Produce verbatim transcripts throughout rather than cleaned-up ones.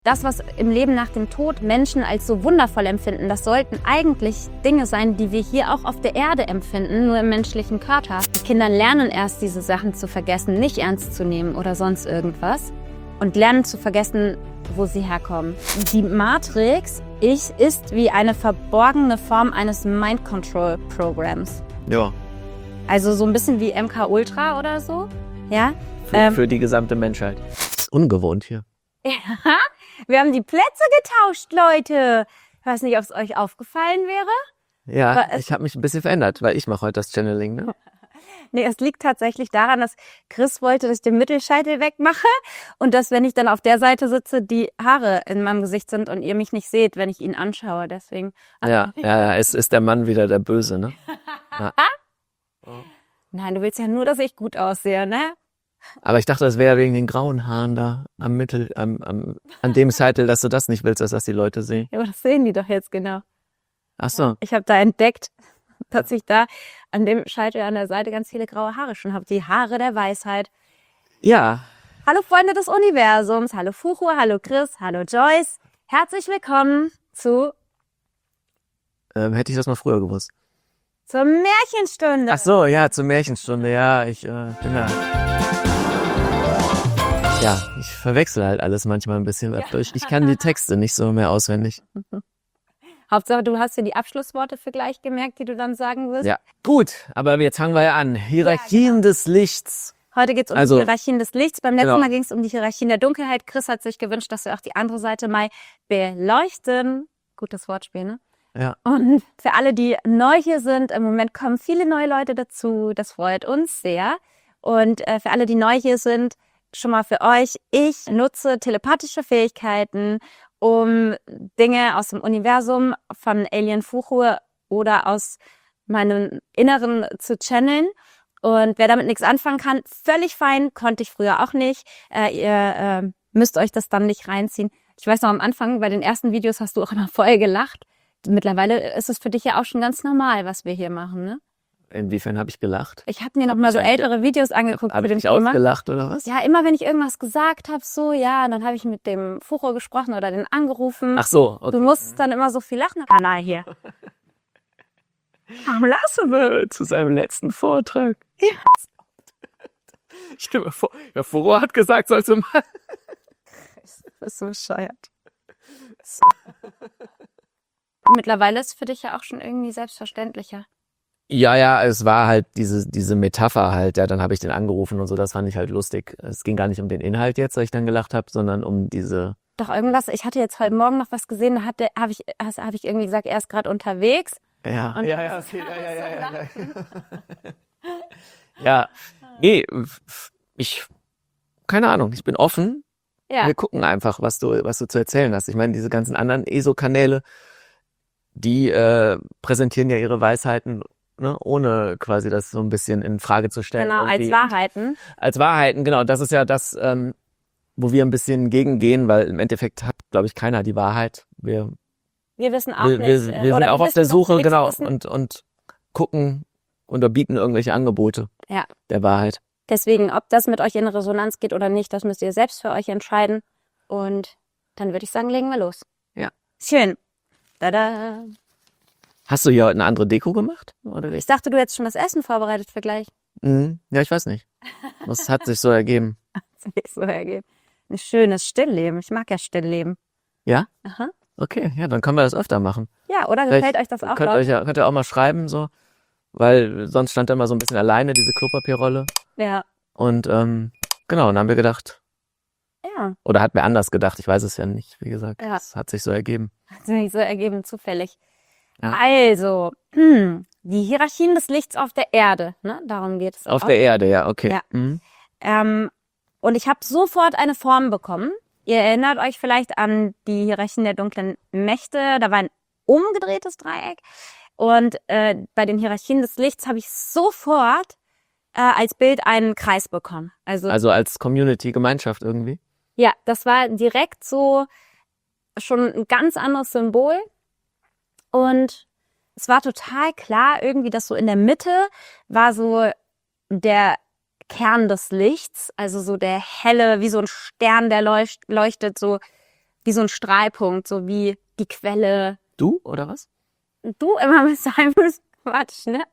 Das, was im Leben nach dem Tod Menschen als so wundervoll empfinden, das sollten eigentlich Dinge sein, die wir hier auch auf der Erde empfinden, nur im menschlichen Körper. Die Kinder lernen erst, diese Sachen zu vergessen, nicht ernst zu nehmen oder sonst irgendwas und lernen zu vergessen, wo sie herkommen. Die Matrix ich, ist wie eine verborgene Form eines Mind-Control-Programms. Ja. Also so ein bisschen wie M K Ultra oder so. Ja. Für, ähm, für die gesamte Menschheit. Das ist ungewohnt hier. Ja, wir haben die Plätze getauscht, Leute. Ich weiß nicht, ob es euch aufgefallen wäre. Ja, ich habe mich ein bisschen verändert, weil ich mache heute das Channeling, ne? Nee, es liegt tatsächlich daran, dass Chris wollte, dass ich den Mittelscheitel wegmache und dass, wenn ich dann auf der Seite sitze, die Haare in meinem Gesicht sind und ihr mich nicht seht, wenn ich ihn anschaue. Deswegen. Ja, ja, ja, es ist der Mann wieder der Böse, ne? Ja. Nein, du willst ja nur, dass ich gut aussehe, ne? Aber ich dachte, das wäre wegen den grauen Haaren da am Mittel, am, am, an dem Scheitel, dass du das nicht willst, dass das die Leute sehen. Ja, aber das sehen die doch jetzt genau. Ach so. Ich habe da entdeckt, dass ich da an dem Scheitel an der Seite ganz viele graue Haare schon habe. Die Haare der Weisheit. Ja. Hallo Freunde des Universums, hallo Fuchu, hallo Chris, hallo Joyce. Herzlich willkommen zu Ähm, hätte ich das mal früher gewusst. zur Märchenstunde. Ach so, ja, zur Märchenstunde, ja, ich äh, bin da. Ja, ich verwechsel halt alles manchmal ein bisschen. Ja. Ich, ich kann die Texte nicht so mehr auswendig. Hauptsache, du hast dir die Abschlussworte für gleich gemerkt, die du dann sagen wirst. Ja, gut, aber jetzt fangen wir ja an. Hierarchien ja, genau. des Lichts. Heute geht es um also, die Hierarchien des Lichts. Beim letzten genau. Mal ging es um die Hierarchien der Dunkelheit. Chris hat sich gewünscht, dass wir auch die andere Seite mal beleuchten. Gutes Wortspiel, ne? Ja. Und für alle, die neu hier sind, im Moment kommen viele neue Leute dazu. Das freut uns sehr. Und äh, für alle, die neu hier sind, schon mal für euch, ich nutze telepathische Fähigkeiten, um Dinge aus dem Universum von Alien Fuchu oder aus meinem Inneren zu channeln. Und wer damit nichts anfangen kann, völlig fein, konnte ich früher auch nicht. Äh, ihr äh, müsst euch das dann nicht reinziehen. Ich weiß noch, am Anfang, bei den ersten Videos hast du auch immer voll gelacht. Mittlerweile ist es für dich ja auch schon ganz normal, was wir hier machen, ne? Inwiefern habe ich gelacht? Ich habe mir noch mal so ältere Videos angeguckt. Habe ich nicht ausgelacht oder was? Ja, immer wenn ich irgendwas gesagt habe, so, ja, dann habe ich mit dem Fucho gesprochen oder den angerufen. Ach so, okay. Du musst dann immer so viel lachen. Kanal hier. Warum lassen wir zu seinem letzten Vortrag? Ja. Ich stelle mir vor, der Fucho hat gesagt, sollst du mal. Du bist so bescheuert. Mittlerweile ist es für dich ja auch schon irgendwie selbstverständlicher. Ja, ja, es war halt diese diese Metapher halt, ja, dann habe ich den angerufen und so, das fand ich halt lustig. Es ging gar nicht um den Inhalt jetzt, dass ich dann gelacht habe, sondern um diese... Doch irgendwas, ich hatte jetzt heute Morgen noch was gesehen, da hatte, habe ich, habe ich irgendwie gesagt, er ist gerade unterwegs. Ja, und ja, ja, okay, ja, ja, ja, ja, ja. Ja, nee, ich, keine Ahnung, ich bin offen. Ja. Wir gucken einfach, was du, was du zu erzählen hast. Ich meine, diese ganzen anderen E S O-Kanäle, die äh, präsentieren ja ihre Weisheiten, ne, ohne quasi das so ein bisschen in Frage zu stellen. Genau, als Wahrheiten. Als Wahrheiten, genau. Das ist ja das, ähm, wo wir ein bisschen gegengehen, weil im Endeffekt hat, glaube ich, keiner die Wahrheit. Wir, wir wissen auch wir, nicht. Wir, wir sind auch auf der Suche, genau, und, und gucken und bieten irgendwelche Angebote ja. der Wahrheit. Deswegen, ob das mit euch in Resonanz geht oder nicht, das müsst ihr selbst für euch entscheiden. Und dann würde ich sagen, legen wir los. Ja. Schön. Tada. Hast du hier heute eine andere Deko gemacht? Oder? Ich dachte, du hättest schon das Essen vorbereitet für gleich. Mhm. Ja, ich weiß nicht. Das hat sich so ergeben. Hat sich so ergeben. Ein schönes Stillleben. Ich mag ja Stillleben. Ja? Aha. Okay, ja, dann können wir das öfter machen. Ja, oder? Gefällt euch das auch? Könnt, euch ja, könnt ihr auch mal schreiben, so. Weil sonst stand da immer so ein bisschen alleine, diese Klopapierrolle. Ja. Und ähm, genau, und dann haben wir gedacht. Ja. Oder hat mir anders gedacht, ich weiß es ja nicht, wie gesagt. Ja. Es hat sich so ergeben. Hat sich so ergeben, zufällig. Ja. Also, hm, die Hierarchien des Lichts auf der Erde, ne? Darum geht es. Auf auch. der Erde, ja, okay. Ja. Mhm. Ähm, und ich habe sofort eine Form bekommen. Ihr erinnert euch vielleicht an die Hierarchien der dunklen Mächte. Da war ein umgedrehtes Dreieck. Und äh, bei den Hierarchien des Lichts habe ich sofort äh, als Bild einen Kreis bekommen. Also, also als Community, Gemeinschaft irgendwie? Ja, das war direkt so schon ein ganz anderes Symbol. Und es war total klar irgendwie, dass so in der Mitte war so der Kern des Lichts, also so der helle, wie so ein Stern, der leucht, leuchtet so wie so ein Strahlpunkt, so wie die Quelle. Du, oder was? Du immer mit deinem Quatsch, ne?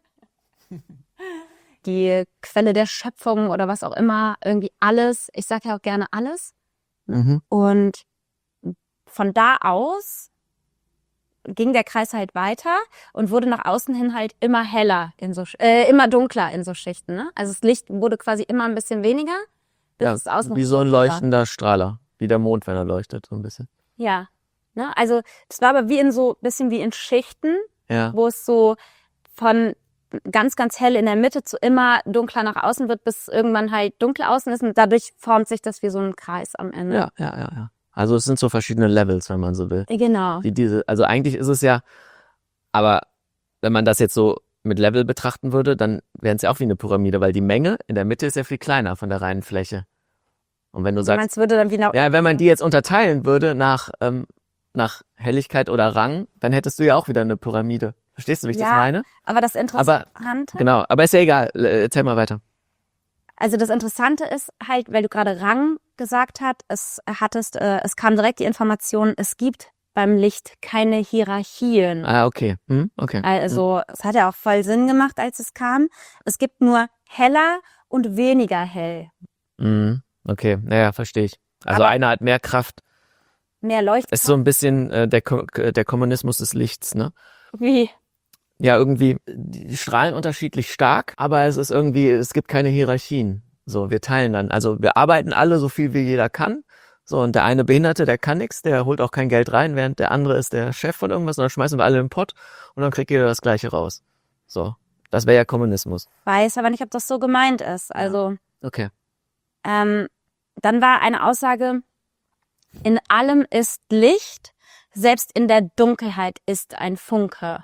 Die Quelle der Schöpfung oder was auch immer, irgendwie alles. Ich sage ja auch gerne alles. Mhm. Und von da aus ging der Kreis halt weiter und wurde nach außen hin halt immer heller, in so äh, immer dunkler in so Schichten. Ne? Also das Licht wurde quasi immer ein bisschen weniger. Bis Ja, es außen wie so ein war. leuchtender Strahler, wie der Mond, wenn er leuchtet, so ein bisschen. Ja, ne? Also das war aber wie in so bisschen wie in Schichten, Ja. wo es so von ganz, ganz hell in der Mitte zu immer dunkler nach außen wird, bis irgendwann halt dunkel außen ist und dadurch formt sich das wie so ein Kreis am Ende. Ja, ja, ja, ja. Also es sind so verschiedene Levels, wenn man so will. Genau. Wie diese, also eigentlich ist es ja, aber wenn man das jetzt so mit Level betrachten würde, dann wären es ja auch wie eine Pyramide, weil die Menge in der Mitte ist ja viel kleiner von der reinen Fläche. Und wenn du Du sagst, meinst, würde dann wie nach ja, wenn man die jetzt unterteilen würde nach, ähm, nach Helligkeit oder Rang, dann hättest du ja auch wieder eine Pyramide. Verstehst du, wie ich das Ja, meine? aber das Interessante, Genau, aber ist ja egal. Äh, Erzähl mal weiter. also das Interessante ist halt, weil du gerade Rang gesagt hast, es hattest, äh, es kam direkt die Information, es gibt beim Licht keine Hierarchien. Ah, okay. Hm? Okay. Also es hat ja auch voll Sinn gemacht, als es kam. Es gibt nur heller und weniger hell. Mhm. Okay, naja, verstehe ich. Also Aber- einer hat mehr Kraft. Mehr Leuchten. Ist so ein bisschen äh, der, Ko der Kommunismus des Lichts, ne? Wie? Ja, irgendwie, die strahlen unterschiedlich stark, aber es ist irgendwie, es gibt keine Hierarchien. So, wir teilen dann. Also wir arbeiten alle so viel wie jeder kann. So, und der eine Behinderte, der kann nichts, der holt auch kein Geld rein, während der andere ist der Chef von irgendwas und dann schmeißen wir alle in den Pott und dann kriegt jeder das Gleiche raus. So, das wäre ja Kommunismus. Weiß aber nicht, ob das so gemeint ist. Also Okay. ähm, dann war eine Aussage, in allem ist Licht, selbst in der Dunkelheit ist ein Funke.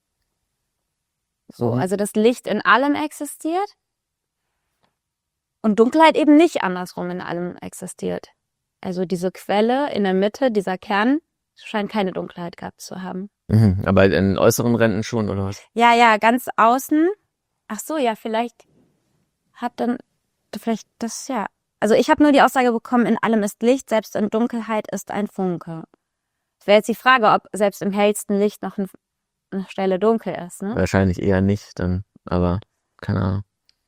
So, Mhm. also das Licht in allem existiert und Dunkelheit eben nicht andersrum in allem existiert. Also diese Quelle in der Mitte, dieser Kern, scheint keine Dunkelheit gehabt zu haben. Mhm. Aber in äußeren Rändern schon, oder was? Ja, ja, ganz außen. Ach so, ja, vielleicht hat dann, vielleicht das, ja. Also ich habe nur die Aussage bekommen, in allem ist Licht, selbst in Dunkelheit ist ein Funke. Es wäre jetzt die Frage, ob selbst im hellsten Licht noch ein, eine Stelle dunkel ist, ne? Wahrscheinlich eher nicht, dann, aber keine Ahnung.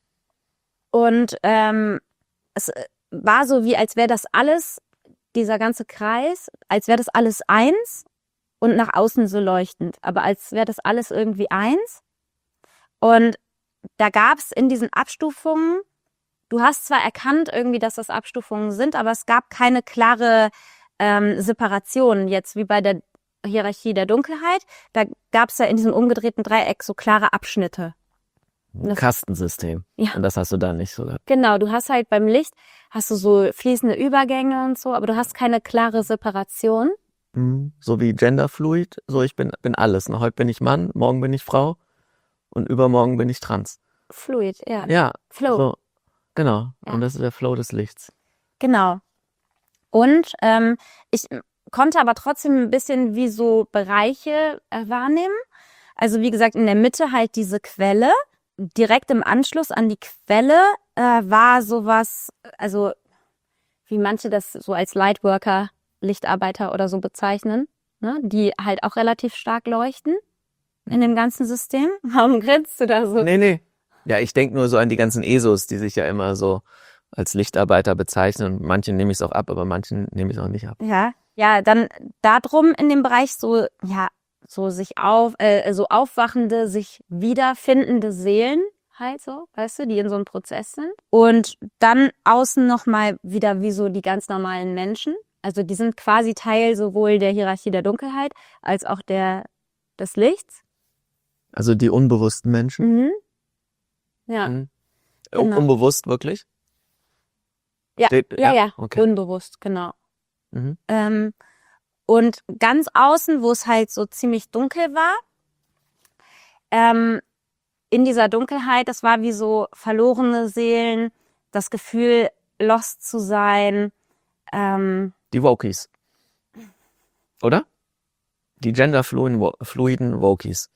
Und ähm, es war so, wie als wäre das alles, dieser ganze Kreis, als wäre das alles eins und nach außen so leuchtend. Aber als wäre das alles irgendwie eins. Und da gab es in diesen Abstufungen, du hast zwar erkannt irgendwie, dass das Abstufungen sind, aber es gab keine klare ähm, Separation, jetzt wie bei der Hierarchie der Dunkelheit. Da gab es ja in diesem umgedrehten Dreieck so klare Abschnitte. Ein Kastensystem. Ja. Und das hast du da nicht so gehabt. Genau, du hast halt beim Licht, hast du so fließende Übergänge und so, aber du hast keine klare Separation. Mhm. So wie Genderfluid, so ich bin, bin alles. Ne? Heute bin ich Mann, morgen bin ich Frau und übermorgen bin ich trans. Fluid, ja. Ja, Flow. so, genau. Ja. Und das ist der Flow des Lichts. Genau. Und ähm, ich konnte aber trotzdem ein bisschen wie so Bereiche äh, wahrnehmen. Also wie gesagt, in der Mitte halt diese Quelle. Direkt im Anschluss an die Quelle äh, war sowas, also wie manche das so als Lightworker, Lichtarbeiter oder so bezeichnen, ne? Die halt auch relativ stark leuchten in dem ganzen System. Warum grinst du da so? Nee, nee. Ja, ich denke nur so an die ganzen E S Os, die sich ja immer so als Lichtarbeiter bezeichnen. Manchen nehme ich es auch ab, aber manchen nehme ich es auch nicht ab. Ja, ja, dann darum in dem Bereich so, ja, so sich auf, äh, so aufwachende, sich wiederfindende Seelen halt so, weißt du, die in so einem Prozess sind. Und dann außen nochmal wieder wie so die ganz normalen Menschen. Also die sind quasi Teil sowohl der Hierarchie der Dunkelheit als auch der des Lichts. Also die unbewussten Menschen. Mhm. Ja, Mhm. Genau. Unbewusst wirklich? ja, Steht- ja, ja, Okay. unbewusst, genau. Mhm. Ähm, und ganz außen, wo es halt so ziemlich dunkel war, ähm, in dieser Dunkelheit, das war wie so verlorene Seelen, das Gefühl, lost zu sein. Ähm, Die Wokies. Oder? Die genderfluiden Wo- fluiden Wokies.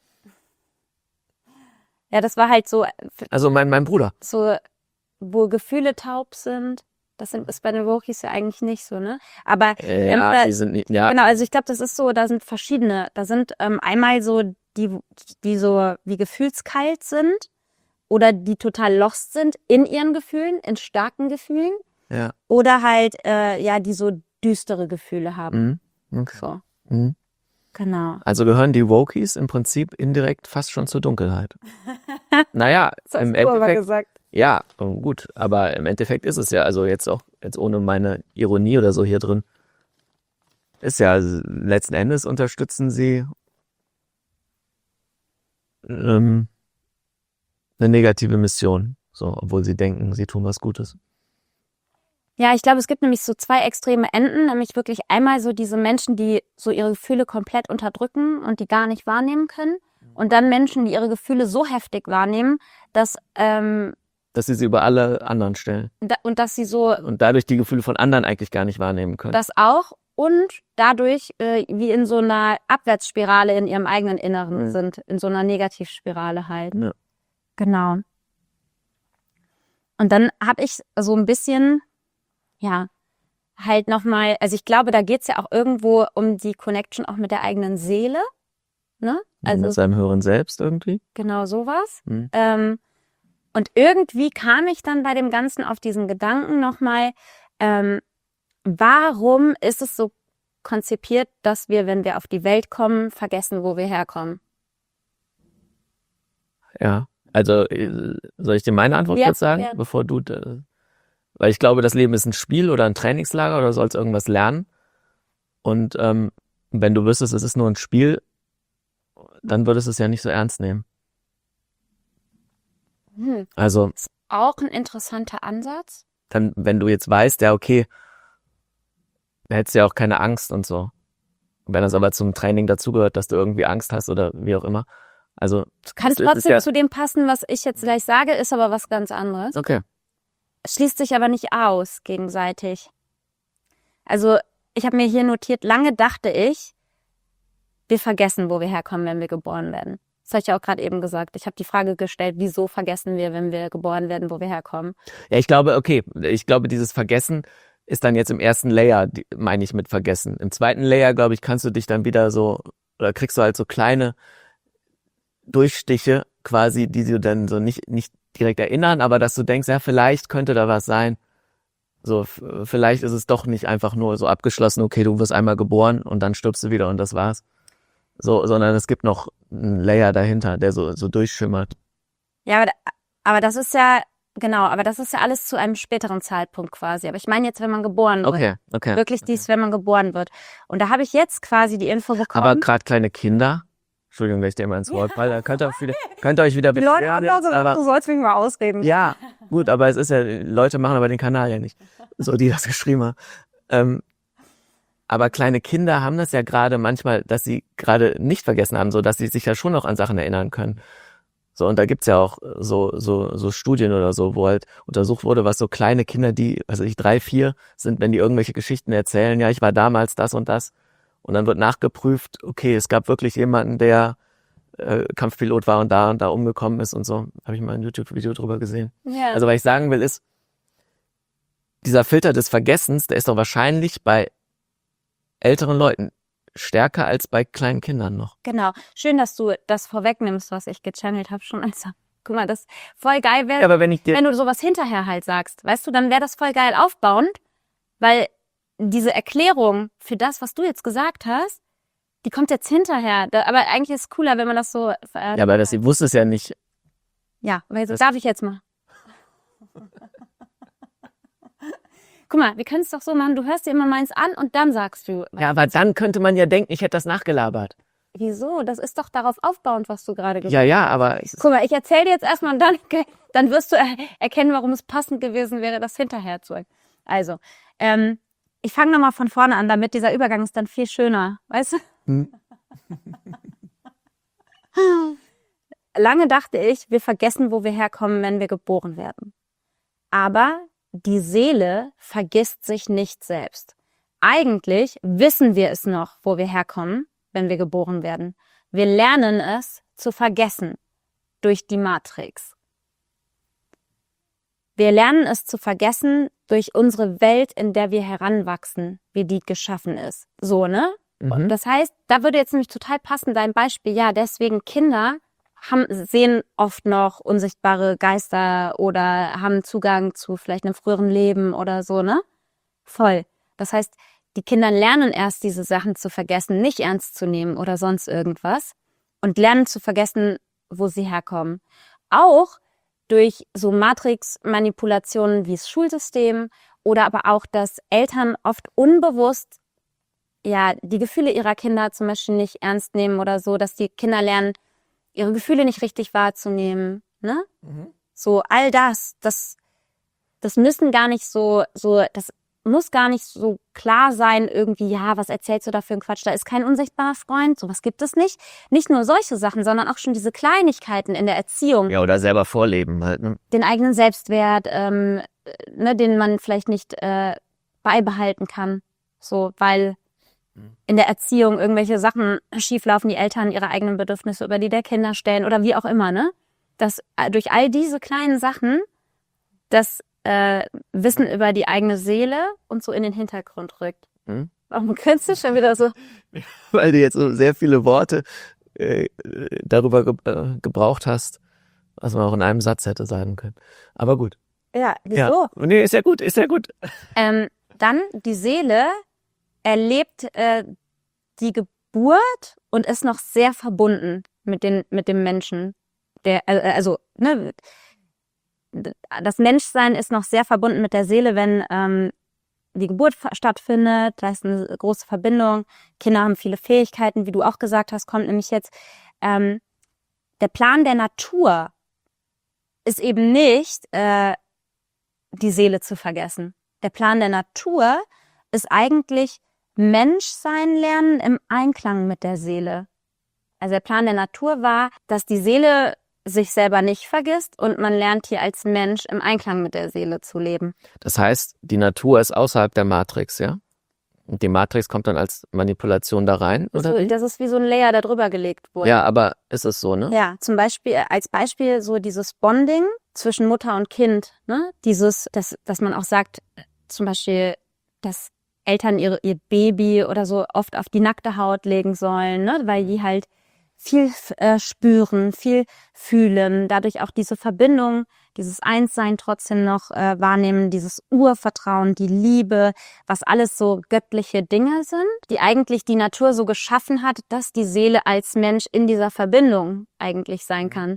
ja, das war halt so, Also mein, mein Bruder. so, wo Gefühle taub sind. Das sind, ist bei den Wokis ja eigentlich nicht so, ne? Aber Äh, ähm, ja, die sind nicht, ja. genau, also ich glaube, das ist so, da sind verschiedene. Da sind ähm, einmal so die, die so wie gefühlskalt sind oder die total lost sind in ihren Gefühlen, in starken Gefühlen. Ja. Oder halt, äh, ja, die so düstere Gefühle haben. Mhm. Okay. So, Mhm. genau. Also gehören die Wokies im Prinzip indirekt fast schon zur Dunkelheit. Naja, Das hast im du aber Endeffekt, gesagt. ja, oh, gut, aber im Endeffekt ist es ja, also jetzt auch, jetzt ohne meine Ironie oder so hier drin, ist ja, letzten Endes unterstützen sie ähm, eine negative Mission, so, obwohl sie denken, sie tun was Gutes. Ja, ich glaube, es gibt nämlich so zwei extreme Enden, nämlich wirklich einmal so diese Menschen, die so ihre Gefühle komplett unterdrücken und die gar nicht wahrnehmen können. Und dann Menschen, die ihre Gefühle so heftig wahrnehmen, dass ähm, Dass sie sie über alle anderen stellen. da, und dass sie so Und dadurch die Gefühle von anderen eigentlich gar nicht wahrnehmen können. das auch und dadurch äh, wie in so einer Abwärtsspirale in ihrem eigenen Inneren Mhm. sind, in so einer Negativspirale halt. Ja. Genau. Und dann habe ich so ein bisschen, ja, halt nochmal, also ich glaube, da geht's ja auch irgendwo um die Connection auch mit der eigenen Seele, ne? Also Mit seinem höheren Selbst irgendwie. genau sowas. Mhm. Ähm, und irgendwie kam ich dann bei dem Ganzen auf diesen Gedanken nochmal, ähm, warum ist es so konzipiert, dass wir, wenn wir auf die Welt kommen, vergessen, wo wir herkommen? Ja, also äh, soll ich dir meine Antwort Ja, jetzt sagen, gerne. bevor du, äh, weil ich glaube, das Leben ist ein Spiel oder ein Trainingslager oder du sollst irgendwas lernen. Und ähm, wenn du wüsstest, es ist nur ein Spiel, dann würdest du es ja nicht so ernst nehmen. Hm. Also Ist auch ein interessanter Ansatz. dann, wenn du jetzt weißt, ja okay, dann hättest du ja auch keine Angst und so. Und wenn das aber zum Training dazugehört, dass du irgendwie Angst hast oder wie auch immer. Also Kann es ist trotzdem ja zu dem passen, was ich jetzt gleich sage, ist aber was ganz anderes. okay. Schließt sich aber nicht aus gegenseitig. Also ich habe mir hier notiert, lange dachte ich, wir vergessen, wo wir herkommen, wenn wir geboren werden. Das habe ich ja auch gerade eben gesagt. Ich habe die Frage gestellt, wieso vergessen wir, wenn wir geboren werden, wo wir herkommen? Ja, ich glaube, okay, ich glaube, dieses Vergessen ist dann jetzt im ersten Layer, die, meine ich mit Vergessen. Im zweiten Layer, glaube ich, kannst du dich dann wieder so, oder kriegst du halt so kleine Durchstiche quasi, die du dann so nicht, nicht direkt erinnern, aber dass du denkst, ja, vielleicht könnte da was sein. So, f- vielleicht ist es doch nicht einfach nur so abgeschlossen, okay, du wirst einmal geboren und dann stirbst du wieder und das war's. So, sondern es gibt noch einen Layer dahinter, der so, so durchschimmert. Ja, aber, aber das ist ja, genau, aber das ist ja alles zu einem späteren Zeitpunkt quasi. Aber ich meine jetzt, wenn man geboren wird. Okay, okay. Wirklich dies, wenn man geboren wird. Und da habe ich jetzt quasi die Info bekommen. Aber gerade kleine Kinder, Entschuldigung, wenn ich dir mal ins Wort falle, da könnt ihr, auch wieder, könnt ihr euch wieder die Leute beschweren haben doch so, aber- du sollst mich mal ausreden. Ja, gut, aber es ist ja, Leute machen aber den Kanal ja nicht. So, die das geschrieben haben. Ähm, aber kleine Kinder haben das ja gerade manchmal, dass sie gerade nicht vergessen haben, so dass sie sich ja schon noch an Sachen erinnern können. So, und da gibt's ja auch so, so, so Studien oder so, wo halt untersucht wurde, was so kleine Kinder, die, also ich drei, vier sind, wenn die irgendwelche Geschichten erzählen, ja, ich war damals das und das. Und dann wird nachgeprüft, okay, es gab wirklich jemanden, der äh, Kampfpilot war und da und da umgekommen ist und so. Habe ich mal ein YouTube-Video drüber gesehen. Ja. Also was ich sagen will ist, dieser Filter des Vergessens, der ist doch wahrscheinlich bei älteren Leuten stärker als bei kleinen Kindern noch. Genau. Schön, dass du das vorwegnimmst, was ich gechannelt habe schon. Also, guck mal, das voll geil wäre, Ja, aber wenn ich dir, wenn du sowas hinterher halt sagst. Weißt du, dann wäre das voll geil aufbauend, weil diese Erklärung für das, was du jetzt gesagt hast, die kommt jetzt hinterher. Da, aber eigentlich ist es cooler, wenn man das so... Äh, ja, aber das, sie wusste es ja nicht. Ja, weil so Das- darf ich jetzt mal. Guck mal, wir können es doch so machen, du hörst dir immer meins an und dann sagst du, Ja, aber dann könnte man ja denken, ich hätte das nachgelabert. wieso? Das ist doch darauf aufbauend, was du gerade gesagt hast. Ja, ja, aber es ist, Guck mal, ich erzähle dir jetzt erstmal und dann, dann wirst du er erkennen, warum es passend gewesen wäre, das hinterher zu. Also, ähm, ich fange nochmal von vorne an, damit dieser Übergang ist dann viel schöner, weißt du? Hm. Lange dachte ich, wir vergessen, wo wir herkommen, wenn wir geboren werden. Aber die Seele vergisst sich nicht selbst. Eigentlich wissen wir es noch, wo wir herkommen, wenn wir geboren werden. Wir lernen es zu vergessen durch die Matrix. Wir lernen es zu vergessen durch unsere Welt, in der wir heranwachsen, wie die geschaffen ist. So, ne? Mhm. Das heißt, da würde jetzt nämlich total passen dein Beispiel. Ja, deswegen Kinder haben, sehen oft noch unsichtbare Geister oder haben Zugang zu vielleicht einem früheren Leben oder so, ne? Voll. Das heißt, die Kinder lernen erst diese Sachen zu vergessen, nicht ernst zu nehmen oder sonst irgendwas und lernen zu vergessen, wo sie herkommen. Auch durch so Matrix-Manipulationen wie das Schulsystem oder aber auch, dass Eltern oft unbewusst ja die Gefühle ihrer Kinder zum Beispiel nicht ernst nehmen oder so, dass die Kinder lernen, ihre Gefühle nicht richtig wahrzunehmen. Ne? Mhm. So all das, das, das müssen gar nicht so, so, das muss gar nicht so klar sein, irgendwie, ja, was erzählst du da für einen Quatsch? Da ist kein unsichtbarer Freund, sowas gibt es nicht. Nicht nur solche Sachen, sondern auch schon diese Kleinigkeiten in der Erziehung. Ja, oder selber vorleben halt. Ne? Den eigenen Selbstwert, ähm, ne, den man vielleicht nicht äh, beibehalten kann. So, weil in der Erziehung irgendwelche Sachen schieflaufen, die Eltern ihre eigenen Bedürfnisse über die der Kinder stellen oder wie auch immer, ne? Dass äh, durch all diese kleinen Sachen das äh, Wissen über die eigene Seele und so in den Hintergrund rückt. Hm? Warum grinst du schon wieder so? Weil du jetzt so sehr viele Worte äh, darüber ge äh, gebraucht hast, was man auch in einem Satz hätte sagen können. Aber gut. Ja, wieso? Ja. Nee, ist ja gut, ist ja gut. Ähm, dann die Seele erlebt äh, die Geburt und ist noch sehr verbunden mit den mit dem Menschen. Der äh, also ne, das Menschsein ist noch sehr verbunden mit der Seele, wenn ähm, die Geburt stattfindet. Da ist eine große Verbindung. Kinder haben viele Fähigkeiten, wie du auch gesagt hast, kommt nämlich jetzt. Ähm, der Plan der Natur ist eben nicht, äh, die Seele zu vergessen. Der Plan der Natur ist eigentlich Menschsein lernen im Einklang mit der Seele. Also der Plan der Natur war, dass die Seele sich selber nicht vergisst und man lernt hier als Mensch im Einklang mit der Seele zu leben. Das heißt, die Natur ist außerhalb der Matrix, ja? Und die Matrix kommt dann als Manipulation da rein, oder? So, das ist wie so ein Layer, der drüber gelegt wurde. Ja, aber ist es so, ne? Ja, zum Beispiel, als Beispiel so dieses Bonding zwischen Mutter und Kind, ne? Dieses, dass, dass man auch sagt, zum Beispiel, dass Eltern ihre, ihr Baby oder so oft auf die nackte Haut legen sollen, ne? Weil die halt viel äh, spüren, viel fühlen, dadurch auch diese Verbindung, dieses Einssein trotzdem noch äh, wahrnehmen, dieses Urvertrauen, die Liebe, was alles so göttliche Dinge sind, die eigentlich die Natur so geschaffen hat, dass die Seele als Mensch in dieser Verbindung eigentlich sein kann.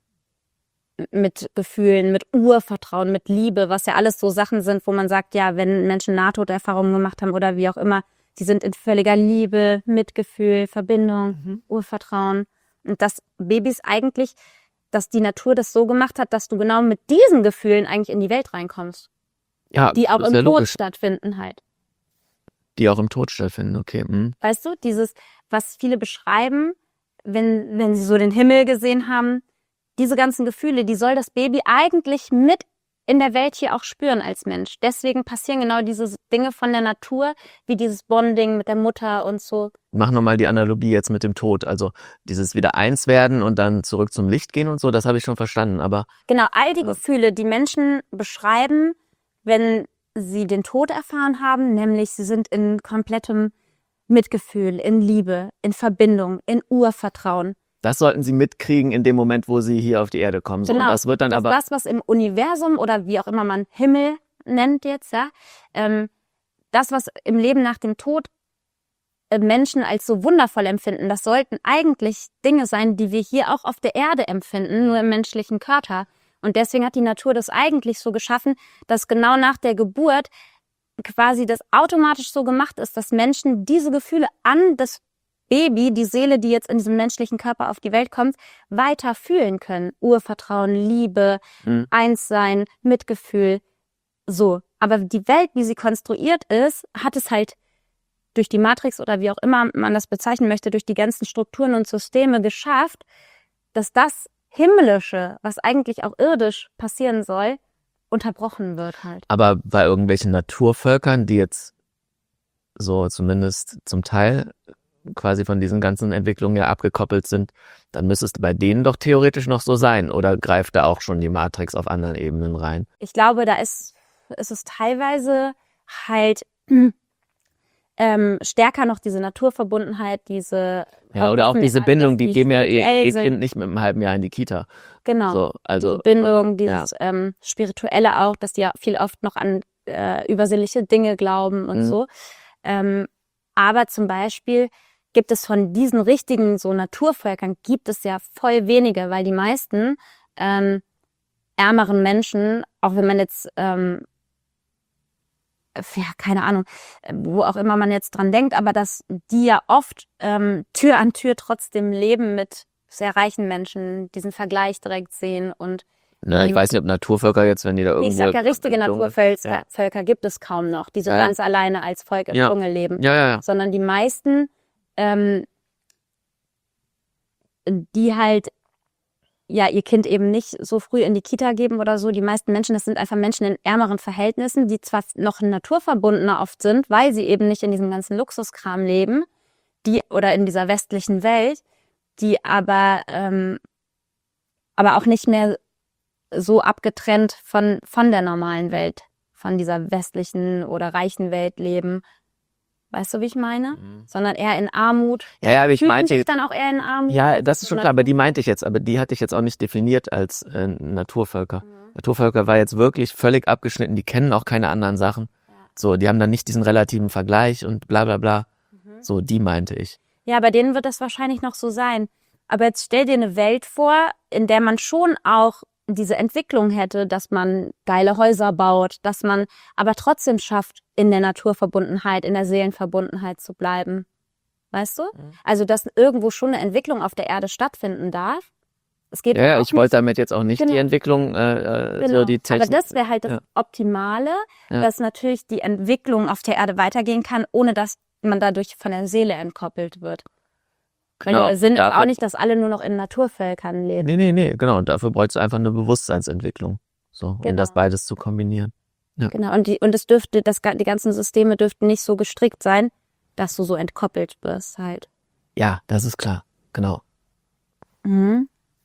Mhm. Mit Gefühlen, mit Urvertrauen, mit Liebe, was ja alles so Sachen sind, wo man sagt, ja, wenn Menschen Nahtoderfahrungen gemacht haben oder wie auch immer, die sind in völliger Liebe, Mitgefühl, Verbindung, mhm. Urvertrauen. Und dass Babys eigentlich, dass die Natur das so gemacht hat, dass du genau mit diesen Gefühlen eigentlich in die Welt reinkommst. Ja, die auch im Tod logisch. stattfinden halt. Die auch im Tod stattfinden, okay. Mhm. Weißt du, dieses, was viele beschreiben, wenn, wenn sie so den Himmel gesehen haben, diese ganzen Gefühle, die soll das Baby eigentlich mit in der Welt hier auch spüren als Mensch. Deswegen passieren genau diese Dinge von der Natur, wie dieses Bonding mit der Mutter und so. Mach nochmal die Analogie jetzt mit dem Tod. Also dieses wieder eins werden und dann zurück zum Licht gehen und so, das habe ich schon verstanden. Aber genau, all die Gefühle, die Menschen beschreiben, wenn sie den Tod erfahren haben, nämlich sie sind in komplettem Mitgefühl, in Liebe, in Verbindung, in Urvertrauen. Das sollten sie mitkriegen in dem Moment, wo sie hier auf die Erde kommen. So, genau. Und das wird dann das aber das, was im Universum oder wie auch immer man Himmel nennt jetzt, ja, ähm, das, was im Leben nach dem Tod äh, Menschen als so wundervoll empfinden, das sollten eigentlich Dinge sein, die wir hier auch auf der Erde empfinden, nur im menschlichen Körper. Und deswegen hat die Natur das eigentlich so geschaffen, dass genau nach der Geburt quasi das automatisch so gemacht ist, dass Menschen diese Gefühle an das Baby, die Seele, die jetzt in diesem menschlichen Körper auf die Welt kommt, weiter fühlen können. Urvertrauen, Liebe, mhm. Einssein, Mitgefühl, so. Aber die Welt, wie sie konstruiert ist, hat es halt durch die Matrix oder wie auch immer man das bezeichnen möchte, durch die ganzen Strukturen und Systeme geschafft, dass das Himmlische, was eigentlich auch irdisch passieren soll, unterbrochen wird halt. Aber bei irgendwelchen Naturvölkern, die jetzt so zumindest zum Teil quasi von diesen ganzen Entwicklungen ja abgekoppelt sind, dann müsste es bei denen doch theoretisch noch so sein. Oder greift da auch schon die Matrix auf anderen Ebenen rein? Ich glaube, da ist, ist es teilweise halt ähm, stärker noch diese Naturverbundenheit, diese Ja, oder auch diese Bindung, die geben ja ihr, ihr sind. Kind nicht mit einem halben Jahr in die Kita. Genau. So, also Die Bindung, dieses ähm, Spirituelle auch, dass die ja viel oft noch an äh, übersinnliche Dinge glauben und Mhm. so. Ähm, aber zum Beispiel gibt es von diesen richtigen so Naturvölkern gibt es ja voll wenige, weil die meisten ähm, ärmeren Menschen, auch wenn man jetzt ähm, ja, keine Ahnung, wo auch immer man jetzt dran denkt, aber dass die ja oft ähm, Tür an Tür trotzdem leben mit sehr reichen Menschen, diesen Vergleich direkt sehen und Ne, ich weiß nicht, ob Naturvölker jetzt, wenn die da irgendwo... ich sag ja, richtige Naturvölker Ja. Völker gibt es kaum noch, die so Ja, ja. ganz alleine als Volk im Ja. Dschungel leben, Ja, ja, ja. sondern die meisten, ähm, die halt ja ihr Kind eben nicht so früh in die Kita geben oder so. Die meisten Menschen, das sind einfach Menschen in ärmeren Verhältnissen, die zwar noch naturverbundener oft sind, weil sie eben nicht in diesem ganzen Luxuskram leben, die oder in dieser westlichen Welt, die aber ähm, aber auch nicht mehr so abgetrennt von von der normalen Welt, von dieser westlichen oder reichen Welt leben. Weißt du, wie ich meine? Mhm. Sondern eher in Armut. Ja, ja, aber ich Fühlen meinte... sich dann auch eher in Armut. Ja, als das ist schon klar, aber die meinte ich jetzt, aber die hatte ich jetzt auch nicht definiert als äh, Naturvölker. Mhm. Naturvölker war jetzt wirklich völlig abgeschnitten, die kennen auch keine anderen Sachen. Ja. So, die haben dann nicht diesen relativen Vergleich und bla bla bla. Mhm. So, die meinte ich. Ja, bei denen wird das wahrscheinlich noch so sein. Aber jetzt stell dir eine Welt vor, in der man schon auch diese Entwicklung hätte, dass man geile Häuser baut, dass man aber trotzdem schafft, in der Naturverbundenheit, in der Seelenverbundenheit zu bleiben. Weißt du? Mhm. Also, dass irgendwo schon eine Entwicklung auf der Erde stattfinden darf. Es geht Ja, ja, auch ich wollte nicht- damit jetzt auch nicht Genau. die Entwicklung, äh, äh, Genau. so die Technik. Aber das wäre halt das Ja. Optimale, Ja. dass natürlich die Entwicklung auf der Erde weitergehen kann, ohne dass man dadurch von der Seele entkoppelt wird. Weil Genau, der Sinn ist dafür- auch nicht, dass alle nur noch in Naturvölkern leben. Nee, nee, nee, genau. Und dafür bräuchte es einfach eine Bewusstseinsentwicklung. So, um Genau. das beides zu kombinieren. Genau. Und die, und es dürfte, das, die ganzen Systeme dürften nicht so gestrickt sein, dass du so entkoppelt wirst halt. Ja, das ist klar. Genau. Mhm.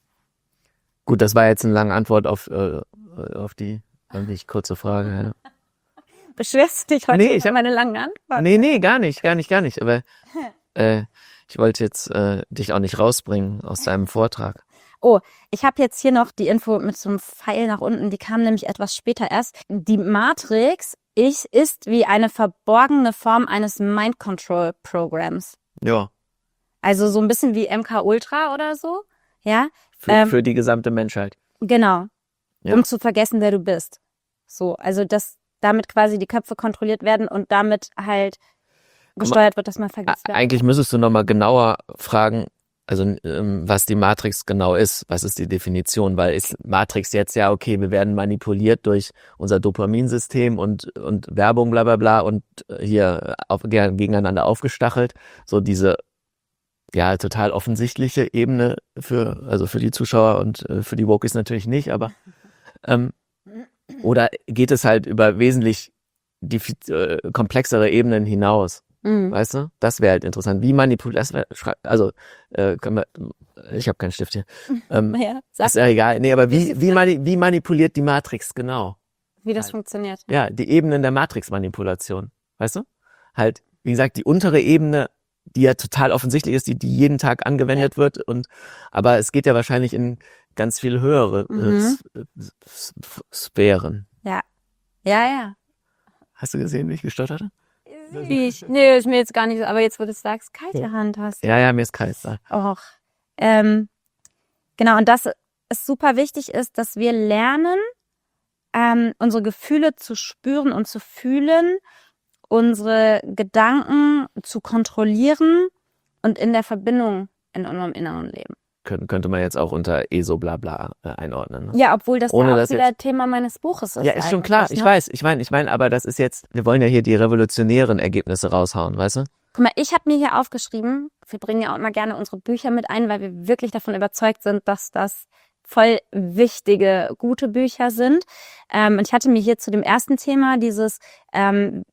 Gut, das war jetzt eine lange Antwort auf, äh, auf die, auf die kurze Frage. Ja. Beschwerst du dich heute Nee, über ich hab- meine langen Antworten? Nee, nee, gar nicht, gar nicht, gar nicht. Aber äh, ich wollte jetzt äh, dich auch nicht rausbringen aus deinem Vortrag. Oh, ich habe jetzt hier noch die Info mit so einem Pfeil nach unten, die kam nämlich etwas später erst. Die Matrix ich, ist wie eine verborgene Form eines Mind-Control-Programms. Ja, Also so ein bisschen wie M K Ultra oder so. Ja, für, Ähm, für die gesamte Menschheit. genau. Ja. Um zu vergessen, wer du bist. So, also dass damit quasi die Köpfe kontrolliert werden und damit halt gesteuert wird, dass man vergisst, wer Eigentlich müsstest du nochmal genauer fragen, also ähm, was die Matrix genau ist, was ist die Definition, weil ist Matrix jetzt ja, okay, wir werden manipuliert durch unser Dopaminsystem und und Werbung, bla bla bla und äh, hier auf, ge- gegeneinander aufgestachelt, so diese ja total offensichtliche Ebene für also für die Zuschauer und äh, für die Wokies natürlich nicht, aber ähm, oder geht es halt über wesentlich die äh, komplexere Ebenen hinaus? Mhm. Weißt du? Das wäre halt interessant. Wie manipuliert, das wär, schrei- also, äh, können wir, ich habe keinen Stift hier. Ähm, Ja, sag, ist ja egal. Nee, aber wie, wie, mani wie manipuliert die Matrix genau? wie das halt. funktioniert. Ja, die Ebenen der Matrix-Manipulation. Weißt du? Halt, wie gesagt, die untere Ebene, die ja total offensichtlich ist, die, die jeden Tag angewendet wird und, aber es geht ja wahrscheinlich in ganz viel höhere äh, Mhm. S- S- S- Sphären. Ja, ja. Hast du gesehen, wie ich gestottert habe? Ich, nee, ist mir jetzt gar nicht so, aber jetzt, wo du es sagst, kalte Hand hast. Ja, ja, mir ist kalt. da. Och. Ähm, genau, und das ist super wichtig ist, dass wir lernen, ähm, unsere Gefühle zu spüren und zu fühlen, unsere Gedanken zu kontrollieren und in der Verbindung in unserem inneren Leben. Kön könnte man jetzt auch unter ESO bla bla äh, einordnen. Ne? Ja, obwohl das Ohne ja auch das wieder Thema meines Buches ist. Ja, ist schon eigentlich, klar. Ich ne? weiß, ich meine, ich meine, aber das ist jetzt, wir wollen ja hier die revolutionären Ergebnisse raushauen, weißt du? Guck mal, ich habe mir hier aufgeschrieben, wir bringen ja auch immer gerne unsere Bücher mit ein, weil wir wirklich davon überzeugt sind, dass das voll wichtige, gute Bücher sind. Ähm, und ich hatte mir hier zu dem ersten Thema dieses, ähm,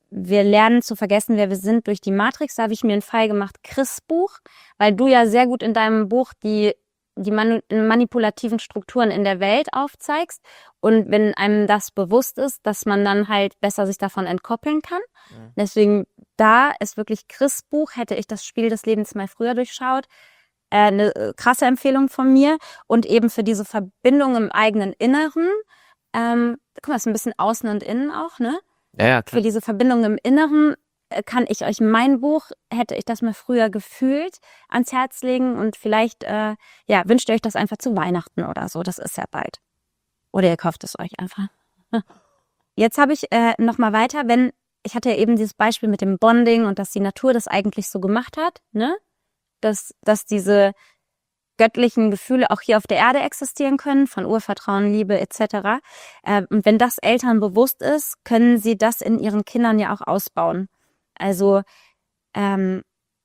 wir lernen zu vergessen, wer wir sind durch die Matrix. Da habe ich mir einen Fall gemacht, Chris' Buch, weil du ja sehr gut in deinem Buch die die manu- manipulativen Strukturen in der Welt aufzeigst. Und wenn einem das bewusst ist, dass man dann halt besser sich davon entkoppeln kann. Mhm. Deswegen, da ist wirklich Chris' Buch, hätte ich das Spiel des Lebens mal früher durchschaut, äh, eine krasse Empfehlung von mir. Und eben für diese Verbindung im eigenen Inneren, ähm, guck mal, ist ein bisschen außen und innen auch, ne? Ja, ja, klar. Für diese Verbindung im Inneren kann ich euch mein Buch, hätte ich das mal früher gefühlt, ans Herz legen und vielleicht äh, ja wünscht ihr euch das einfach zu Weihnachten oder so, das ist ja bald. Oder ihr kauft es euch einfach. Jetzt habe ich äh, nochmal weiter, wenn, ich hatte ja eben dieses Beispiel mit dem Bonding und dass die Natur das eigentlich so gemacht hat, ne? Dass, dass diese göttlichen Gefühle auch hier auf der Erde existieren können, von Urvertrauen, Liebe et cetera. Äh, und wenn das Eltern bewusst ist, können sie das in ihren Kindern ja auch ausbauen. Also, ähm,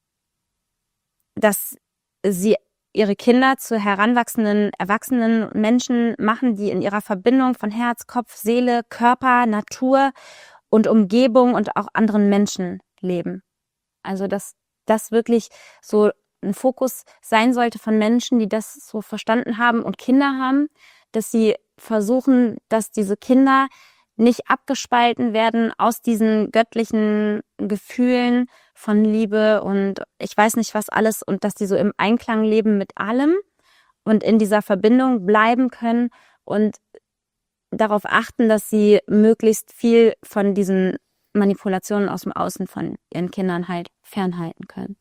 dass sie ihre Kinder zu heranwachsenden, erwachsenen Menschen machen, die in ihrer Verbindung von Herz, Kopf, Seele, Körper, Natur und Umgebung und auch anderen Menschen leben. Also, dass das wirklich so ein Fokus sein sollte von Menschen, die das so verstanden haben und Kinder haben, dass sie versuchen, dass diese Kinder nicht abgespalten werden aus diesen göttlichen Gefühlen von Liebe und ich weiß nicht was alles und dass die so im Einklang leben mit allem und in dieser Verbindung bleiben können und darauf achten, dass sie möglichst viel von diesen Manipulationen aus dem Außen von ihren Kindern halt fernhalten können.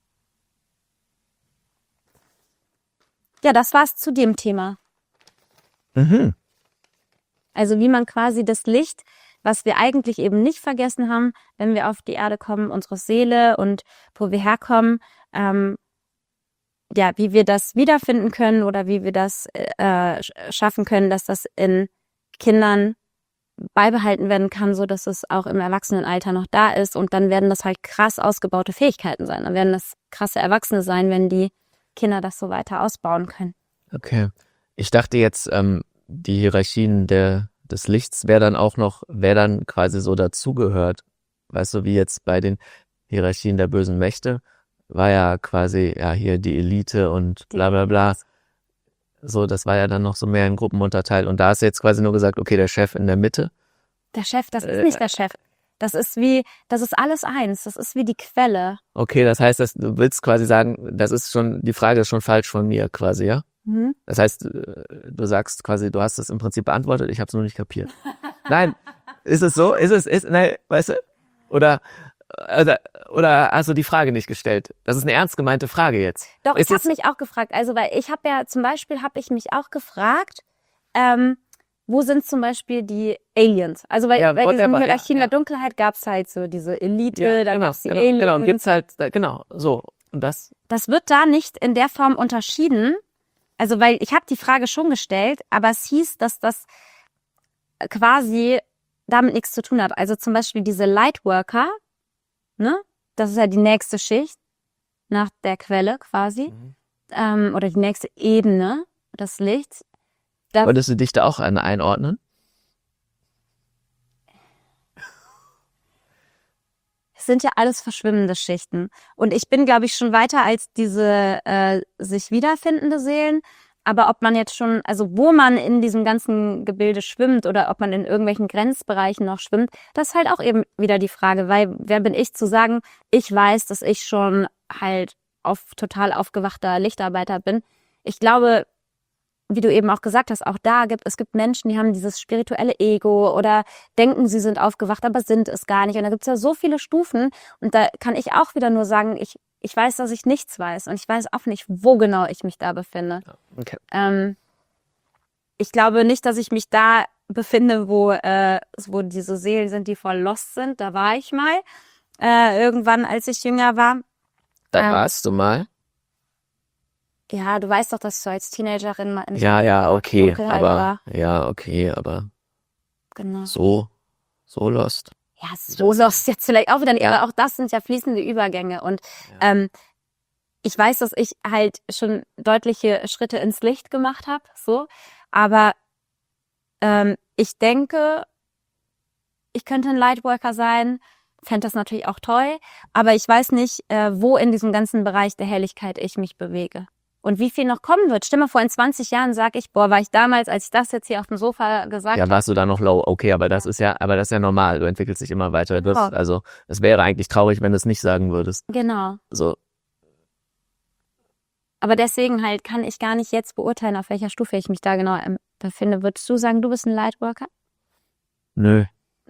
Ja, das war's zu dem Thema. Mhm. Also wie man quasi das Licht, was wir eigentlich eben nicht vergessen haben, wenn wir auf die Erde kommen, unsere Seele und wo wir herkommen, ähm, ja, wie wir das wiederfinden können oder wie wir das äh, schaffen können, dass das in Kindern beibehalten werden kann, so dass es auch im Erwachsenenalter noch da ist und dann werden das halt krass ausgebaute Fähigkeiten sein. Dann werden das krasse Erwachsene sein, wenn die Kinder das so weiter ausbauen können. Okay. Ich dachte jetzt, ähm, die Hierarchien der, des Lichts wäre dann auch noch, wer dann quasi so dazugehört. Weißt du, wie jetzt bei den Hierarchien der bösen Mächte war ja quasi, ja, hier die Elite und bla bla bla. So, das war ja dann noch so mehr in Gruppen unterteilt. Und da hast du jetzt quasi nur gesagt, okay, der Chef in der Mitte. Der Chef, das ist nicht der Chef. Das ist wie, das ist alles eins. Das ist wie die Quelle. Okay, das heißt, dass du willst quasi sagen, das ist schon, die Frage ist schon falsch von mir quasi, ja? Mhm. Das heißt, du sagst quasi, du hast es im Prinzip beantwortet, ich habe es nur nicht kapiert. Nein, ist es so? Ist es, ist, nein, weißt du? Oder, oder, oder hast du die Frage nicht gestellt? Das ist eine ernst gemeinte Frage jetzt. Doch, ist ich habe mich auch gefragt. Also, weil ich habe ja zum Beispiel, habe ich mich auch gefragt, ähm, wo sind zum Beispiel die Aliens? Also bei, Ja, bei diesen whatever, Hierarchien ja, ja. der Dunkelheit gab es halt so diese Elite, Ja, dann genau, gab's die genau, Aliens. genau, und gibt's halt, genau, so. Und das, Das wird da nicht in der Form unterschieden. Also, weil ich habe die Frage schon gestellt, aber es hieß, dass das quasi damit nichts zu tun hat. Also zum Beispiel diese Lightworker, ne? Das ist ja die nächste Schicht nach der Quelle quasi. Mhm. Ähm, oder die nächste Ebene des Lichts. Da Wolltest du dich da auch an einordnen? Es sind ja alles verschwimmende Schichten. Und ich bin, glaube ich, schon weiter als diese äh, sich wiederfindende Seelen. Aber ob man jetzt schon, also wo man in diesem ganzen Gebilde schwimmt oder ob man in irgendwelchen Grenzbereichen noch schwimmt, das ist halt auch eben wieder die Frage, weil wer bin ich zu sagen, ich weiß, dass ich schon halt auf total aufgewachter Lichtarbeiter bin. Ich glaube, wie du eben auch gesagt hast, auch da gibt es gibt Menschen, die haben dieses spirituelle Ego oder denken, sie sind aufgewacht, aber sind es gar nicht. Und da gibt es ja so viele Stufen. Und da kann ich auch wieder nur sagen, ich, ich weiß, dass ich nichts weiß. Und ich weiß auch nicht, wo genau ich mich da befinde. Okay. Ähm, ich glaube nicht, dass ich mich da befinde, wo, äh, wo diese Seelen sind, die voll lost sind. Da war ich mal. Äh, irgendwann, als ich jünger war. Da Ähm, warst du mal. Ja, du weißt doch, dass ich so als Teenagerin mal in Ja, ja, okay, Dunkelheit aber, war. ja, okay, aber Genau. so, so lost. Ja, so lost jetzt vielleicht auch wieder nicht, Ja. aber auch das sind ja fließende Übergänge. Und Ja. ähm, ich weiß, dass ich halt schon deutliche Schritte ins Licht gemacht habe, so. Aber ähm, ich denke, ich könnte ein Lightworker sein fände das natürlich auch toll, aber ich weiß nicht, äh, wo in diesem ganzen Bereich der Helligkeit ich mich bewege. Und wie viel noch kommen wird. Stell dir mal vor, in zwanzig Jahren sage ich, boah, war ich damals, als ich das jetzt hier auf dem Sofa gesagt habe. Ja, warst du da noch low? Okay, aber das ist ja, aber das ist ja normal. Du entwickelst dich immer weiter. Du wirst, also, es wäre eigentlich traurig, wenn du es nicht sagen würdest. Genau. So. Aber deswegen halt kann ich gar nicht jetzt beurteilen, auf welcher Stufe ich mich da genau ähm, befinde. Würdest du sagen, du bist ein Lightworker? Nö.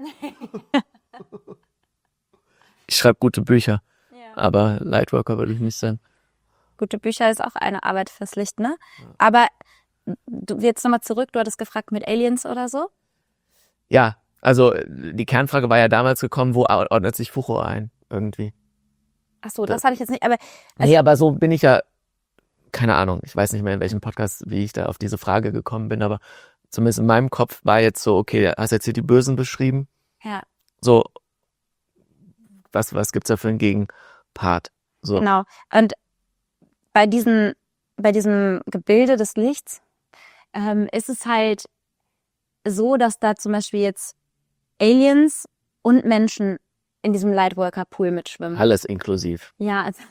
Ich schreibe gute Bücher, Ja. aber Lightworker würde ich nicht sein. Gute Bücher ist auch eine Arbeit fürs Licht, ne? Aber du, jetzt nochmal zurück, du hattest gefragt mit Aliens oder so? Ja, also die Kernfrage war ja damals gekommen, wo ordnet sich Furor ein irgendwie? Ach so, das hatte ich jetzt nicht, aber... Also, nee, aber so bin ich ja, keine Ahnung, ich weiß nicht mehr in welchem Podcast, wie ich da auf diese Frage gekommen bin, aber zumindest in meinem Kopf war jetzt so, okay, hast jetzt hier die Bösen beschrieben, Ja. so, was, was gibt's da für einen Gegenpart? So. Genau. Und bei diesem, bei diesem Gebilde des Lichts ähm, ist es halt so, dass da zum Beispiel jetzt Aliens und Menschen in diesem Lightworker-Pool mitschwimmen. Alles inklusiv. Ja, also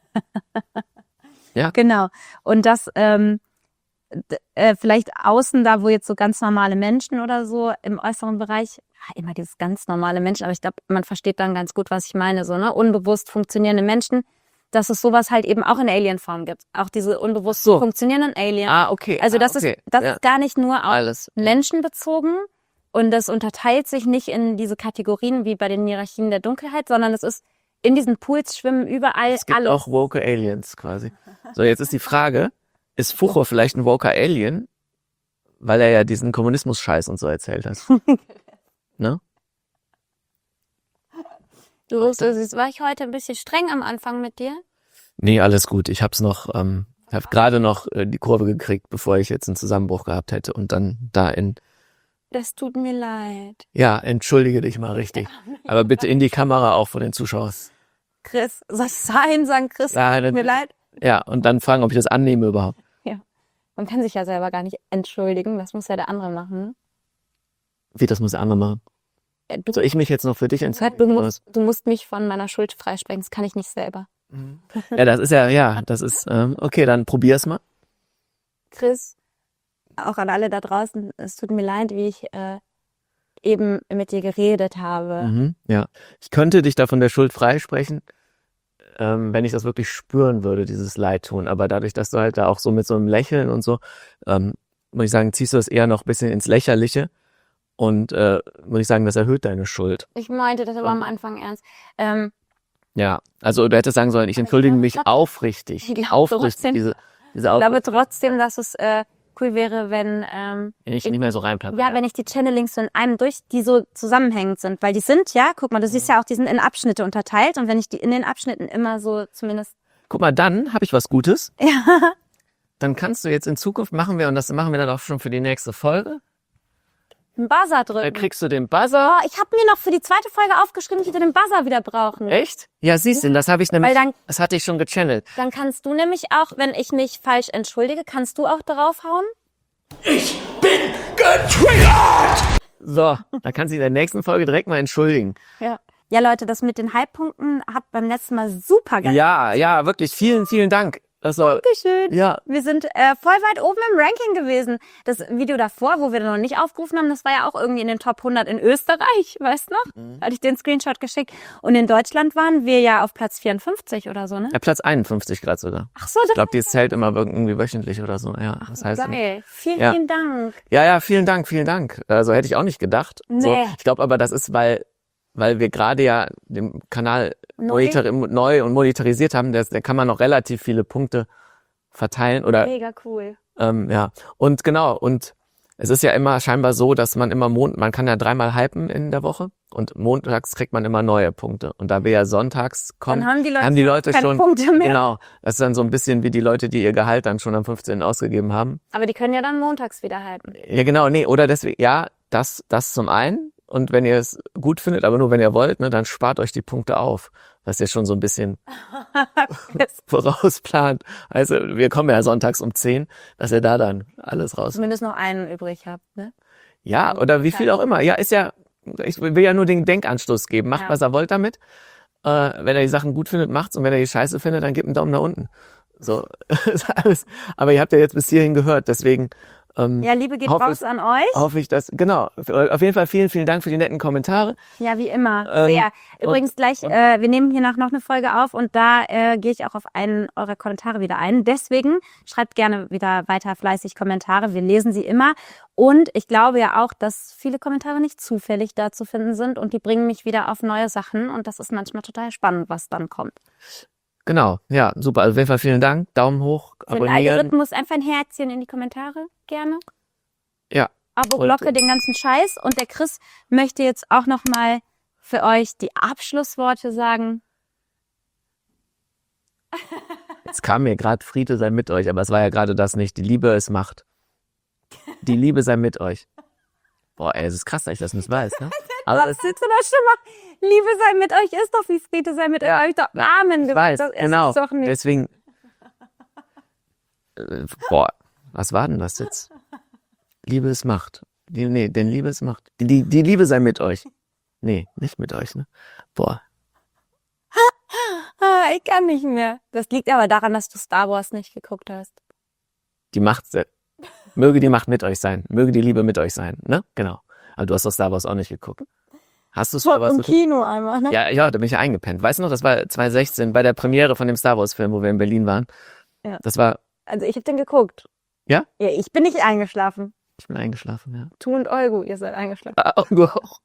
Ja. Genau. Und das ähm, d- äh, vielleicht außen da, wo jetzt so ganz normale Menschen oder so im äußeren Bereich, ja, immer dieses ganz normale Menschen, aber ich glaube, man versteht dann ganz gut, was ich meine, so, ne, unbewusst funktionierende Menschen, dass es sowas halt eben auch in Alien-Form gibt. Auch diese unbewusst So. funktionierenden Aliens. Ah, okay. Also ah, das okay. ist das ja. ist gar nicht nur auf Alles. Menschen bezogen und das unterteilt sich nicht in diese Kategorien wie bei den Hierarchien der Dunkelheit, sondern es ist in diesen Pools schwimmen überall Es gibt alles. auch woke Aliens quasi. So, jetzt ist die Frage, ist Furor vielleicht ein woker Alien, weil er ja diesen Kommunismus-Scheiß und so erzählt hat? Ne? Du wusstest, war ich heute ein bisschen streng am Anfang mit dir? Nee, alles gut. Ich hab's noch, ähm, hab gerade noch äh, die Kurve gekriegt, bevor ich jetzt einen Zusammenbruch gehabt hätte und dann da in, Das tut mir leid. ja, entschuldige dich mal richtig. Aber bitte in die Kamera auch vor den Zuschauern. Chris, soll ich dahin sagen, Chris, Ja, tut dann- mir leid? Ja, und dann fragen, ob ich das annehme überhaupt. Man kann sich ja selber gar nicht entschuldigen, das muss ja der andere machen. Wie, das muss der andere machen. Äh, Du, Soll ich mich jetzt noch für dich du, entschuldigen? musst, du musst mich von meiner Schuld freisprechen, das kann ich nicht selber. Ja, das ist ja, ja, das ist, ähm, okay, dann probier's mal. Chris, auch an alle da draußen, es tut mir leid, wie ich äh, eben mit dir geredet habe. Mhm, ja. Ich könnte dich da von der Schuld freisprechen, ähm, wenn ich das wirklich spüren würde, dieses Leidtun. Aber dadurch, dass du halt da auch so mit so einem Lächeln und so, ähm, muss ich sagen, ziehst du das eher noch ein bisschen ins Lächerliche. Und äh, muss ich sagen, das erhöht deine Schuld. Ich meinte das aber am Anfang ernst. Ähm, Ja, also du hättest sagen sollen, ich entschuldige glaube mich trotzdem- aufrichtig. ich glaube Aufrichtig, trotzdem- diese, diese ich glaube Aufrichtigkeit, trotzdem, dass es äh, cool wäre, wenn ähm, wenn ich nicht mehr so reinplappe. ja, wenn ich die Channelings so in einem durch, die so zusammenhängend sind, weil die sind ja, guck mal, du siehst ja auch, die sind in Abschnitte unterteilt und wenn ich die in den Abschnitten immer so zumindest, Guck mal, dann habe ich was Gutes. ja, Dann kannst du jetzt in Zukunft machen wir, und das machen wir dann auch schon für die nächste Folge, einen Buzzer da drücken. kriegst du den Buzzer. Oh, ich habe mir noch für die zweite Folge aufgeschrieben, ich würde den Buzzer wieder brauchen. Echt? Ja, siehst du, das habe ich nämlich, Weil dann, das hatte ich schon gechannelt. dann kannst du nämlich auch, wenn ich mich falsch entschuldige, kannst du auch draufhauen. So, da kannst du dich in der nächsten Folge direkt mal entschuldigen. Ja. Ja, Leute, das mit den Halbpunkten hat beim letzten Mal super geil. Ja, ja, wirklich, vielen, vielen Dank. Das war, Dankeschön. ja, Wir sind äh, voll weit oben im Ranking gewesen. Das Video davor, wo wir noch nicht aufgerufen haben, das war ja auch irgendwie in den Top hundert in Österreich, weißt du noch? Mhm. Hatte ich den Screenshot geschickt. Und in Deutschland waren wir ja auf Platz vierundfünfzig oder so, ne? ja, Platz einundfünfzig gerade sogar. Ach so, Ich glaube, die zählt immer irgendwie wöchentlich oder so. Ja, das heißt, geil. Vielen, Ja. vielen Dank. ja, ja, vielen Dank, vielen Dank. Also hätte ich auch nicht gedacht. So, Nee. ich glaube aber, das ist, weil, weil wir gerade ja den Kanal Neu? neu, neu und monetarisiert haben. Da da kann man noch relativ viele Punkte verteilen oder Mega cool. Ähm, ja, und genau, und es ist ja immer scheinbar so, dass man immer Mond, man kann ja dreimal hypen in der Woche und montags kriegt man immer neue Punkte. Und da wir ja sonntags kommen, Dann haben die Leute, haben die Leute keine schon, Punkte mehr. genau, das ist dann so ein bisschen wie die Leute, die ihr Gehalt dann schon am fünfzehnten ausgegeben haben. Aber die können ja dann montags wieder halten. Ja, genau, nee, oder deswegen, ja, das, das zum einen. Und wenn ihr es gut findet, aber nur wenn ihr wollt, ne, dann spart euch die Punkte auf. Was ihr schon so ein bisschen vorausplant. Also wir kommen ja sonntags um zehn, dass ihr da dann alles raus. Zumindest noch einen übrig habt, ne? Ja, oder wie viel auch immer. Ja, ist ja, ich will ja nur den Denkanstoß geben. Macht, Ja. was ihr wollt damit. Äh, wenn er die Sachen gut findet, macht's. Und wenn er die scheiße findet, dann gebt einen Daumen nach unten. So, ist alles. Aber ihr habt ja jetzt bis hierhin gehört, deswegen ähm, Ja, Liebe geht hoffe raus ich- an euch. hoffe ich, dass, genau. Auf jeden Fall vielen, vielen Dank für die netten Kommentare. Ja, wie immer. Ähm, Sehr. Übrigens gleich, und- äh, wir nehmen hier noch, noch eine Folge auf und da äh, gehe ich auch auf einen eurer Kommentare wieder ein. Deswegen schreibt gerne wieder weiter fleißig Kommentare. Wir lesen sie immer. Und ich glaube ja auch, dass viele Kommentare nicht zufällig da zu finden sind und die bringen mich wieder auf neue Sachen und das ist manchmal total spannend, was dann kommt. Genau, ja, super. Also auf jeden Fall vielen Dank. Daumen hoch, Für den abonnieren. Algorithmus einfach ein Herzchen in die Kommentare, gerne. Ja. Abo, Und- Glocke, den ganzen Scheiß. Und der Chris möchte jetzt auch nochmal für euch die Abschlussworte sagen. Jetzt kam mir gerade Friede sei mit euch, aber es war ja gerade das nicht. Die Liebe ist Macht. Die Liebe sei mit euch. Boah, ey, es ist krass, dass ich das nicht weiß, ne? Aber Was es, sitzt in der Stimme? Liebe sei mit euch ist doch wie Friede sei mit Ja. euch. Doch Amen. ich weiß, das ist genau. es doch nicht. Deswegen, äh, boah, was war denn das jetzt? Liebe ist Macht. Die, nee, denn Liebe ist Macht. Die, die Liebe sei mit euch. Nee, nicht mit euch, ne? Boah, Ah, ich kann nicht mehr. Das liegt aber daran, dass du Star Wars nicht geguckt hast. die Macht, se- möge die Macht mit euch sein. Möge die Liebe mit euch sein, ne? Genau. Aber du hast doch Star Wars auch nicht geguckt. Hast du Star Wars Im geguckt? Kino einmal, ne? Ja, ja, da bin ich ja eingepennt. Weißt du noch, das war zwanzig sechzehn bei der Premiere von dem Star Wars Film, wo wir in Berlin waren. Ja. Das war, Also ich habe den geguckt. Ja? Ja, ich bin nicht eingeschlafen. ich bin eingeschlafen, ja. Tu und Olgu, ihr seid eingeschlafen. Ah, du auch.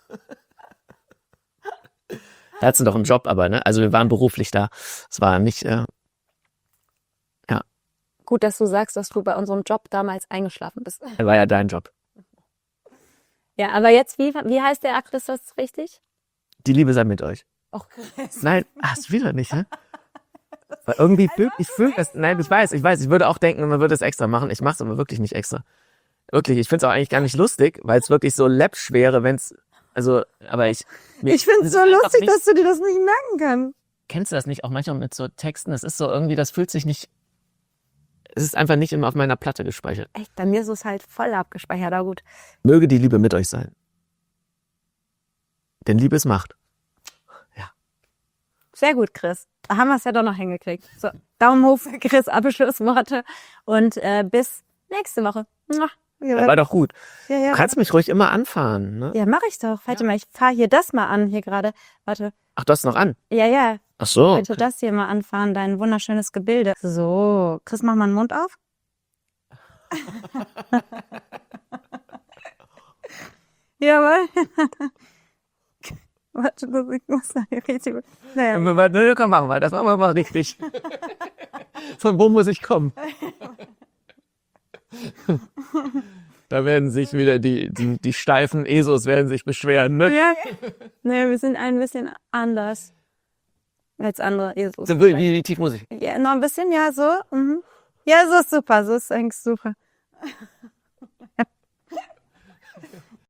Er hat doch einen Job, aber, ne? Also wir waren beruflich da. Es war nicht, äh, Gut, dass du sagst, dass du bei unserem Job damals eingeschlafen bist. er war ja dein Job. Ja, aber jetzt, wie, wie heißt der Christus richtig? Die Liebe sei mit euch. Och, Chris. Nein, hast wieder nicht, ne? Weil irgendwie fühlt, ich fühle das, nein, ich weiß, ich weiß, ich würde auch denken, man würde es extra machen. Ich mache es aber wirklich nicht extra. Wirklich, ich finde es auch eigentlich gar nicht lustig, weil es wirklich so läppsch wäre, wenn es, also, aber ich... mir- Ich finde es es so ist einfach lustig, nicht, dass du dir das nicht merken kannst. Kennst du das nicht auch manchmal mit so Texten? Es ist so irgendwie, das fühlt sich nicht, es ist einfach nicht immer auf meiner Platte gespeichert. Echt, bei mir ist es halt voll abgespeichert, aber gut. Möge die Liebe mit euch sein. Denn Liebe ist Macht. Sehr gut, Chris. Da haben wir es ja doch noch hingekriegt. So, Daumen hoch für Chris, Abschlussworte und äh, bis nächste Woche. Mua. Ja, War doch gut. ja, ja. Du kannst mich ruhig immer anfahren, ne? Ja, mache ich doch. Warte mal, ich fahre hier das mal an, hier gerade. Warte. Ach, du hast noch an. Ja, ja. Ach so. Bitte das hier mal anfahren, dein wunderschönes Gebilde. So, Chris, mach mal den Mund auf. Jawohl. Warte, das- ich muss da hier richtig. Naja. Ne, komm, machen wir. Das machen wir mal richtig. Von wo muss ich kommen? Da werden sich wieder die, die, die steifen Esos werden sich beschweren, ne? Ja. Nee, wir sind ein bisschen anders als andere Jesus. So, Wie, wie tief muss ich? Ja, noch ein bisschen, ja, so. Mhm. Ja, so ist super, so ist eigentlich super.